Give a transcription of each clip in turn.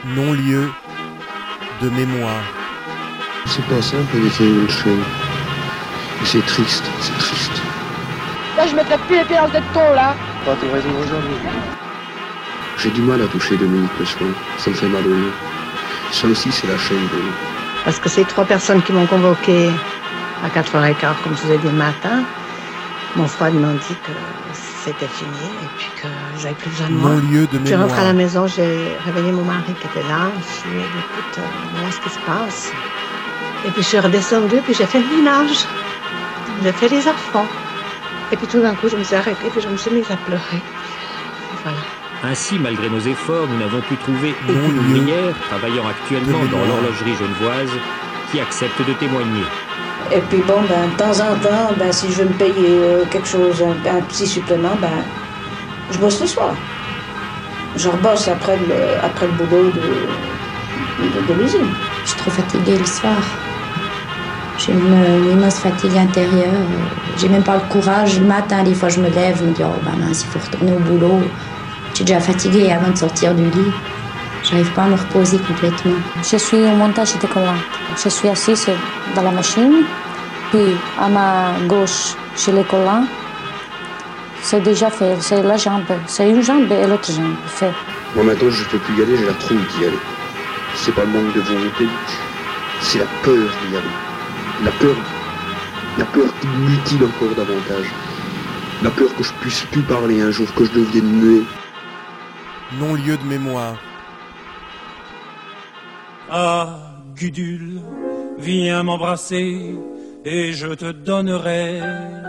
Non-lieu de mémoire. C'est pas simple d'écrire une chaîne. Et c'est triste, c'est triste. Là, je mettrais plus les pieds dans cette ton, là. Pas tes raisons aujourd'hui. J'ai du mal à toucher Dominique le soir. Ça me fait mal au nez. Ça aussi, c'est la chaîne de... Parce que ces 3 personnes qui m'ont convoqué à 4h15, comme je vous ai dit le matin, m'ont froidement dit que c'était fini et puis que j'avais plus besoin de moi. Non-lieu de Je suis rentrée à la mémoire. maison, j'ai réveillé mon mari qui était là. Je lui ai dit, écoute, voilà ce qui se passe. Et puis je suis redescendue, puis j'ai fait le ménage. J'ai fait les enfants. Et puis tout d'un coup, je me suis arrêtée, puis je me suis mise à pleurer. Et voilà. Ainsi, malgré nos efforts, nous n'avons pu trouver Non aucune lieu ouvrière travaillant actuellement de dans mémoire. l'horlogerie genevoise qui accepte de témoigner. Et puis bon, de temps en temps, si je veux me payer quelque chose, un petit supplément, je bosse le soir. Je rebosse après le boulot de l'usine. Je suis trop fatiguée le soir. J'ai une immense fatigue intérieure. J'ai même pas le courage. Le matin, des fois, je me lève, je me dis, oh, mince, il faut retourner au boulot. Je suis déjà fatiguée avant de sortir du lit. J'arrive pas à me reposer complètement. Je suis au montage de collante. Je suis assise dans la machine, puis à ma gauche, chez les collants, c'est déjà fait. C'est la jambe, c'est une jambe et l'autre jambe fait. Moi maintenant, je peux plus y aller, j'ai la trouille d'y aller. C'est pas le manque de volonté, c'est la peur d'y aller. La peur qui me mutile encore davantage. La peur que je puisse plus parler un jour, que je devienne muet. Non-lieu de mémoire. Ah, Gudule, viens m'embrasser et je te donnerai.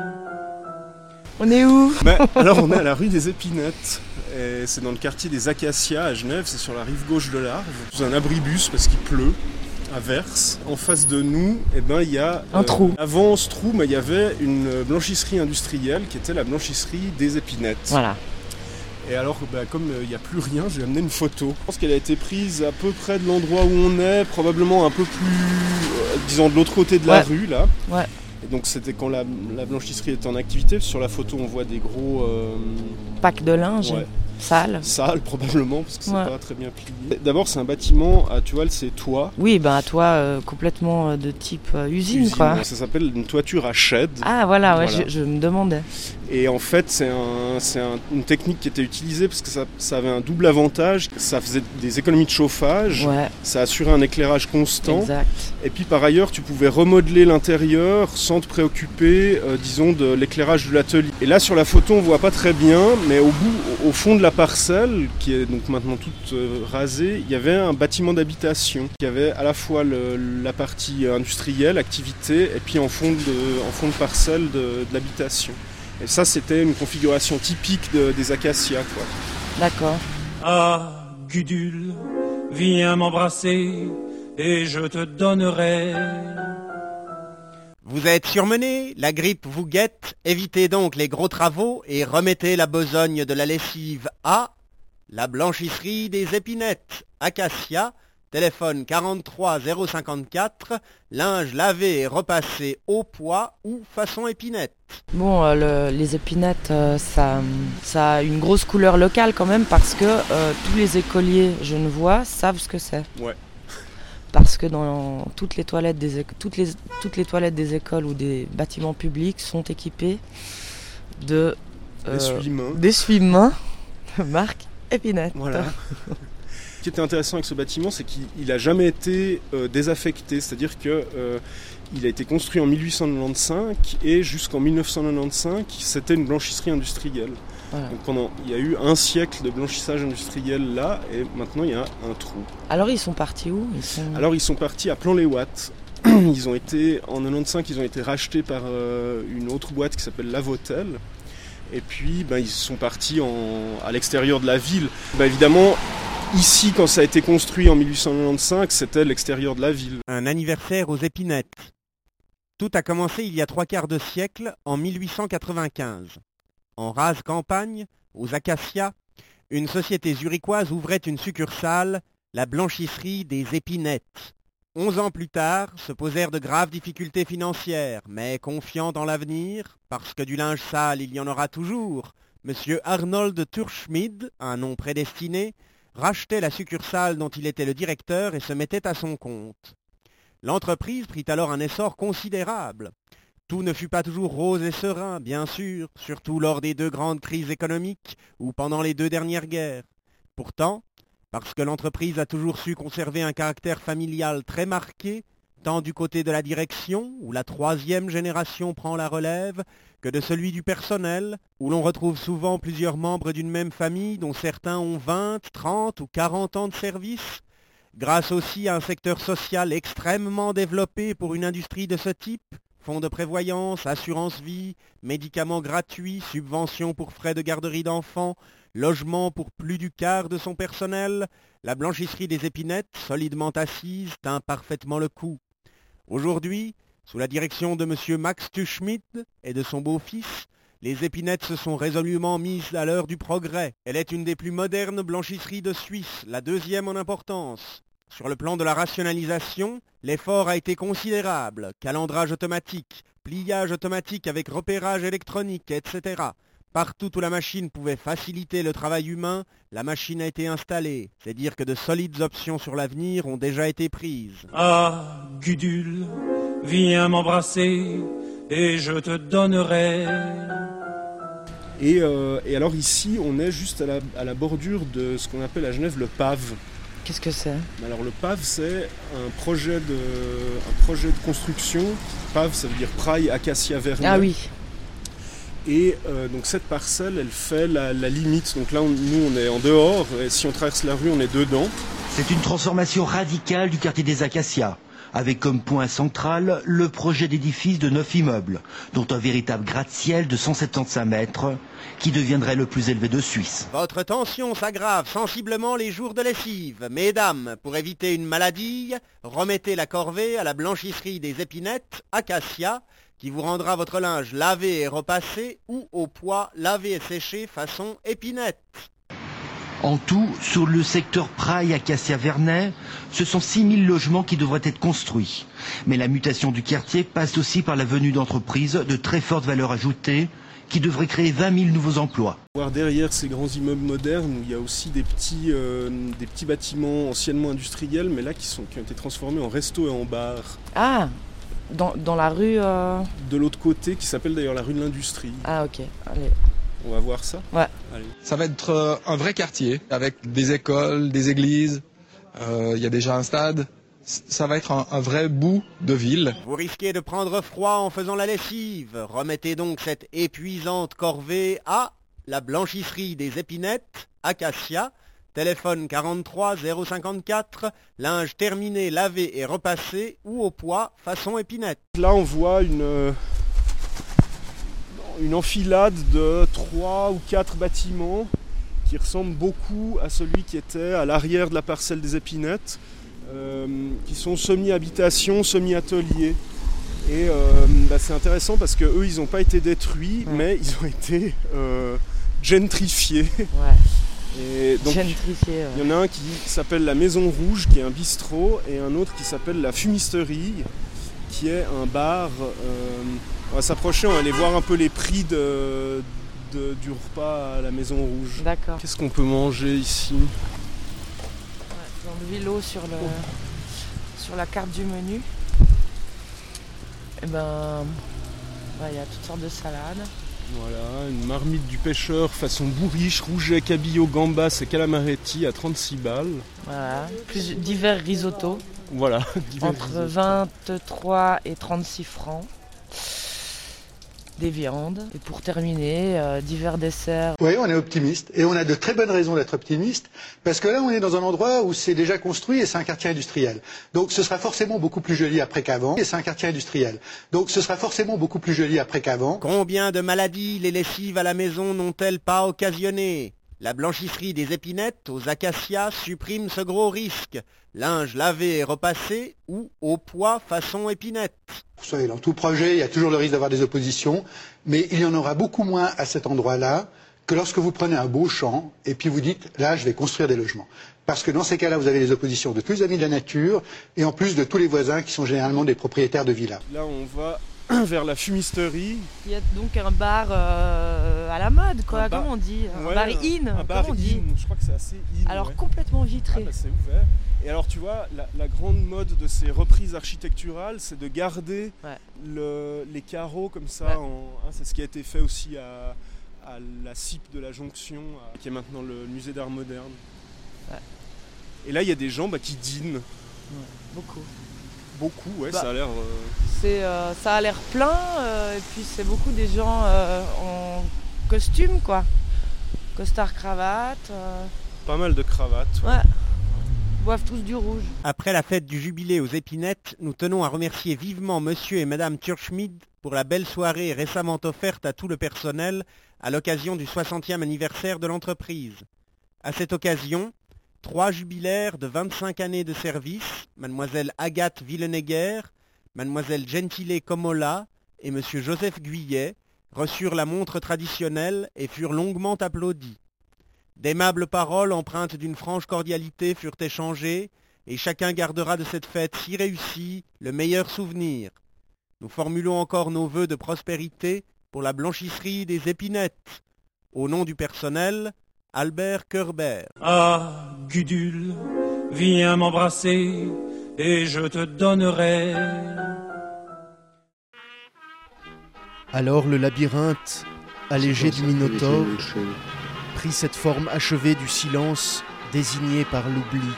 On est où? Alors on est à la rue des Épinettes, et c'est dans le quartier des Acacias à Genève, c'est sur la rive gauche de l'Arve, sous un abribus parce qu'il pleut, à Verse. En face de nous, il y a un trou. Avant ce trou, il y avait une blanchisserie industrielle qui était la blanchisserie des Épinettes. Voilà. Et alors, comme il n'y a plus rien, je vais amener une photo. Je pense qu'elle a été prise à peu près de l'endroit où on est, probablement un peu plus, disons, de l'autre côté de la rue, là. Ouais. Et donc c'était quand la blanchisserie était en activité. Sur la photo, on voit des gros... Pack de linge, sale. Sale, probablement, parce que c'est pas très bien plié. D'abord, c'est un bâtiment à toile, c'est toit. Oui, à toit complètement de type usine, quoi. Ça s'appelle une toiture à shed. Ah, voilà. Je me demandais. Et en fait, c'est une technique qui était utilisée parce que ça avait un double avantage. Ça faisait des économies de chauffage, ça assurait un éclairage constant. Exact. Et puis par ailleurs, tu pouvais remodeler l'intérieur sans te préoccuper, disons, de l'éclairage de l'atelier. Et là, sur la photo, on voit pas très bien, mais au fond de la parcelle, qui est donc maintenant toute rasée, il y avait un bâtiment d'habitation. Il y avait à la fois la partie industrielle, activité, et puis en fond de parcelle de l'habitation. Et ça, c'était une configuration typique des Acacias, quoi. D'accord. Ah, Gudule, viens m'embrasser et je te donnerai. Vous êtes surmené, la grippe vous guette, évitez donc les gros travaux et remettez la besogne de la lessive à la blanchisserie des Épinettes, Acacia, téléphone 43 054, linge lavé et repassé au poids ou façon épinette. Bon, les épinettes, ça a une grosse couleur locale quand même parce que tous les écoliers genevois savent ce que c'est. Ouais. Parce que dans toutes les toilettes toutes les toilettes des écoles ou des bâtiments publics sont équipées d'essuie-mains marque Épinette. Voilà. Ce qui était intéressant avec ce bâtiment, c'est qu'il n'a jamais été désaffecté, c'est-à-dire que il a été construit en 1895 et jusqu'en 1995, c'était une blanchisserie industrielle. Voilà. Donc il y a eu un siècle de blanchissage industriel là, et maintenant il y a un trou. Alors ils sont partis où ? Alors ils sont partis à Plan-les-Ouates. En 95, ils ont été rachetés par une autre boîte qui s'appelle Lavotel. Et puis ils sont partis à l'extérieur de la ville. Évidemment, ici, quand ça a été construit en 1895, c'était l'extérieur de la ville. Un anniversaire aux Épinettes. Tout a commencé il y a 3/4 de siècle, en 1895. En rase campagne, aux Acacias, une société zurichoise ouvrait une succursale, la blanchisserie des Épinettes. 11 ans plus tard, se posèrent de graves difficultés financières, mais confiant dans l'avenir, parce que du linge sale il y en aura toujours, M. Arnold Turschmid, un nom prédestiné, rachetait la succursale dont il était le directeur et se mettait à son compte. L'entreprise prit alors un essor considérable. Tout ne fut pas toujours rose et serein, bien sûr, surtout lors des 2 grandes crises économiques ou pendant les 2 dernières guerres. Pourtant, parce que l'entreprise a toujours su conserver un caractère familial très marqué, tant du côté de la direction, où la 3e génération prend la relève, que de celui du personnel, où l'on retrouve souvent plusieurs membres d'une même famille, dont certains ont 20, 30 ou 40 ans de service, grâce aussi à un secteur social extrêmement développé pour une industrie de ce type, fonds de prévoyance, assurance vie, médicaments gratuits, subventions pour frais de garderie d'enfants, logement pour plus du quart de son personnel, la blanchisserie des Épinettes, solidement assise, tint parfaitement le coup. Aujourd'hui, sous la direction de M. Max Tuschmidt et de son beau-fils, les Épinettes se sont résolument mises à l'heure du progrès. Elle est une des plus modernes blanchisseries de Suisse, la 2e en importance. Sur le plan de la rationalisation, l'effort a été considérable. Calendrage automatique, pliage automatique avec repérage électronique, etc. Partout où la machine pouvait faciliter le travail humain, la machine a été installée. C'est dire que de solides options sur l'avenir ont déjà été prises. Ah, Gudule, viens m'embrasser et je te donnerai. Et alors ici, on est juste à la bordure de ce qu'on appelle à Genève le PAV. Qu'est-ce que c'est? Alors le PAV, c'est un projet de construction. PAV, ça veut dire Praille Acacia Vernay. Ah oui. Et donc cette parcelle, elle fait la limite. Donc là, nous, on est en dehors. Et si on traverse la rue, on est dedans. C'est une transformation radicale du quartier des Acacias, avec comme point central le projet d'édifice de 9 immeubles, dont un véritable gratte-ciel de 175 mètres, qui deviendrait le plus élevé de Suisse. Votre tension s'aggrave sensiblement les jours de lessive. Mesdames, pour éviter une maladie, remettez la corvée à la blanchisserie des Épinettes, Acacia, qui vous rendra votre linge lavé et repassé ou au poids lavé et séché façon Épinette. En tout, sur le secteur Praille Acacia Vernay, ce sont 6000 logements qui devraient être construits. Mais la mutation du quartier passe aussi par la venue d'entreprises de très forte valeur ajoutée qui devraient créer 20 000 nouveaux emplois. Voir derrière ces grands immeubles modernes, où il y a aussi des petits bâtiments anciennement industriels, mais là qui ont été transformés en resto et en bar. Ah, dans la rue... De l'autre côté, qui s'appelle d'ailleurs la rue de l'Industrie. Ah ok, allez. On va voir ça? Ouais. Allez. Ça va être un vrai quartier, avec des écoles, des églises, il y a déjà un stade. Ça va être un vrai bout de ville. Vous risquez de prendre froid en faisant la lessive. Remettez donc cette épuisante corvée à la blanchisserie des Épinettes, Acacia, téléphone 43 054, linge terminé, lavé et repassé ou au poids façon Épinette. Là on voit une enfilade de 3 ou 4 bâtiments qui ressemblent beaucoup à celui qui était à l'arrière de la parcelle des Épinettes. Qui sont semi-habitation, semi-atelier. Et c'est intéressant parce qu'eux, ils n'ont pas été détruits, mais ils ont été gentrifiés. Ouais. Et donc, gentrifiés, ouais. Il y en a un qui s'appelle la Maison Rouge, qui est un bistrot, et un autre qui s'appelle la Fumisterie, qui est un bar. On va s'approcher, on va aller voir un peu les prix du repas à la Maison Rouge. D'accord. Qu'est-ce qu'on peut manger ici ? Dans le vélo sur la carte du menu, et ben il y a toutes sortes de salades. Voilà, une marmite du pêcheur façon bourriche, rouget, cabillaud, gambas et calamaretti à 36 balles. Voilà, plus divers risottos. Voilà, entre 23 et 36 francs. Des viandes. Et pour terminer, divers desserts. Oui, on est optimiste. Et on a de très bonnes raisons d'être optimiste. Parce que là, on est dans un endroit où c'est déjà construit et c'est un quartier industriel. Donc ce sera forcément beaucoup plus joli après qu'avant. Et c'est un quartier industriel. Donc ce sera forcément beaucoup plus joli après qu'avant. Combien de maladies les lessives à la maison n'ont-elles pas occasionné ? La blanchisserie des Épinettes aux Acacias supprime ce gros risque. Linge lavé et repassé ou au poids façon Épinette. Vous savez, dans tout projet, il y a toujours le risque d'avoir des oppositions, mais il y en aura beaucoup moins à cet endroit-là que lorsque vous prenez un beau champ et puis vous dites, là, je vais construire des logements. Parce que dans ces cas-là, vous avez les oppositions de tous les amis de la nature et en plus de tous les voisins qui sont généralement des propriétaires de villas. Là, on va vers la fumisterie. Il y a donc un bar à la mode, quoi. Comment on dit? Un bar in. Un bar in. Je crois que c'est assez in. Alors ouais. complètement vitrée. C'est ouvert. Et alors tu vois, la grande mode de ces reprises architecturales, c'est de garder les carreaux comme ça. C'est ce qui a été fait aussi à la CIP de la Jonction, qui est maintenant le musée d'art moderne. Ouais. Et là, il y a des gens qui dînent. Ouais, beaucoup. Beaucoup, ouais, ça a l'air... ça a l'air plein, et puis c'est beaucoup des gens en costume, quoi. Costard, cravate. Pas mal de cravates. Ouais. Boivent tous du rouge. Après la fête du jubilé aux Épinettes, nous tenons à remercier vivement monsieur et madame Thurschmidt pour la belle soirée récemment offerte à tout le personnel à l'occasion du 60e anniversaire de l'entreprise. À cette occasion, 3 jubilaires de 25 années de service, mademoiselle Agathe Villenegger, mademoiselle Gentile Comola et monsieur Joseph Guyet, reçurent la montre traditionnelle et furent longuement applaudis. D'aimables paroles empreintes d'une franche cordialité furent échangées, et chacun gardera de cette fête si réussie le meilleur souvenir. Nous formulons encore nos vœux de prospérité pour la blanchisserie des Épinettes. Au nom du personnel, Albert Kerber. Ah, Gudule, viens m'embrasser, et je te donnerai. Alors le labyrinthe, allégé du Minotaure, prit cette forme achevée du silence désigné par l'oubli.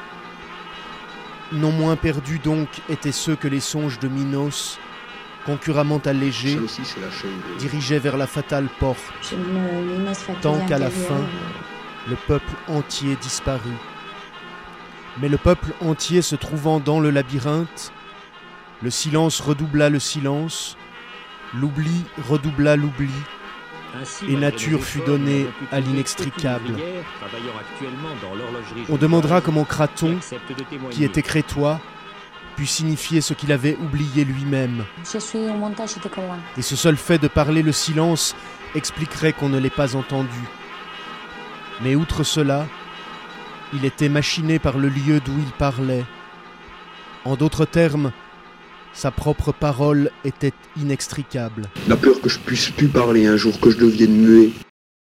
Non moins perdus donc étaient ceux que les songes de Minos, concurremment allégés, dirigeaient vers la fatale porte, tant qu'à la fin, le peuple entier disparut. Mais le peuple entier se trouvant dans le labyrinthe, le silence redoubla le silence, l'oubli redoubla l'oubli, et nature fut donnée à l'inextricable. On demandera comment Craton, qui était crétois, put signifier ce qu'il avait oublié lui-même. Je suis au montage de collants. Et ce seul fait de parler le silence expliquerait qu'on ne l'ait pas entendu. Mais outre cela, il était machiné par le lieu d'où il parlait. En d'autres termes, sa propre parole était inextricable. La peur que je puisse plus parler un jour, que je devienne muet.